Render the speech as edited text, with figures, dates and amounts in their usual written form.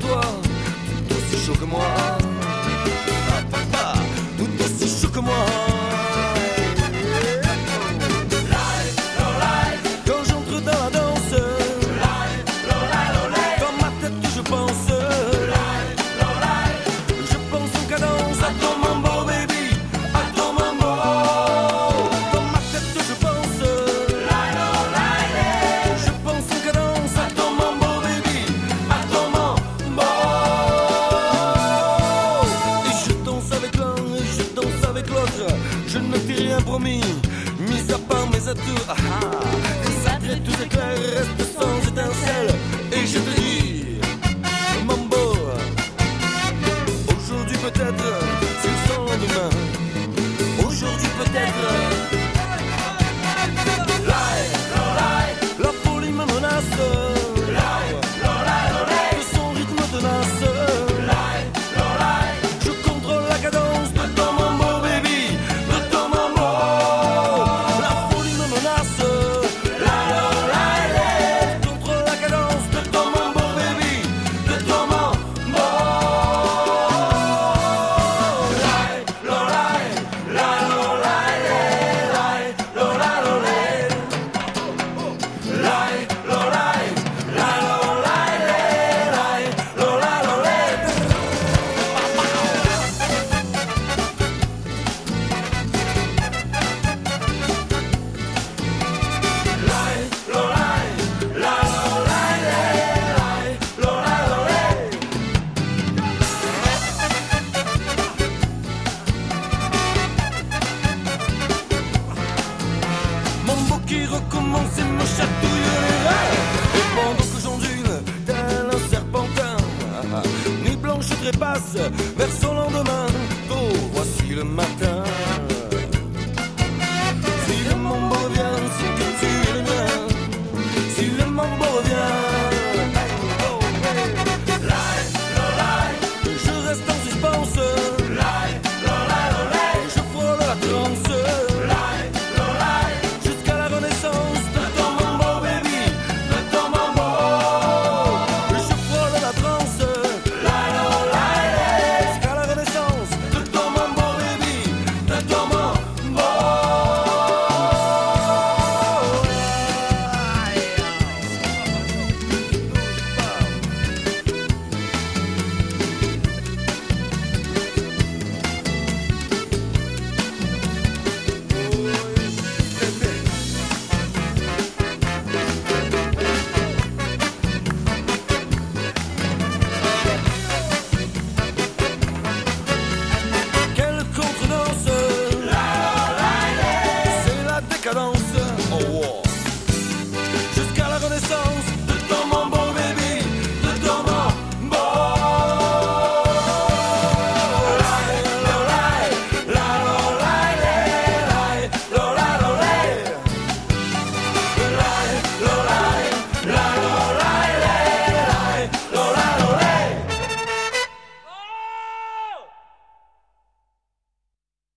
toi, tout aussi chaud que moi. Ah, papa, tout aussi chaud que moi. Quand j'entre dans la danse, dans ma tête je pense en cadence à ton mambo baby, à ton mambo. Dans ma tête je pense en cadence à ton mambo baby, à ton mambo. Et je danse avec l'un et je danse avec l'autre. Je ne t'ai rien promis, mis à part mes atouts. Ah ah, sacré tout éclair reste sans étincelle. Et je te dis mambo, aujourd'hui peut-être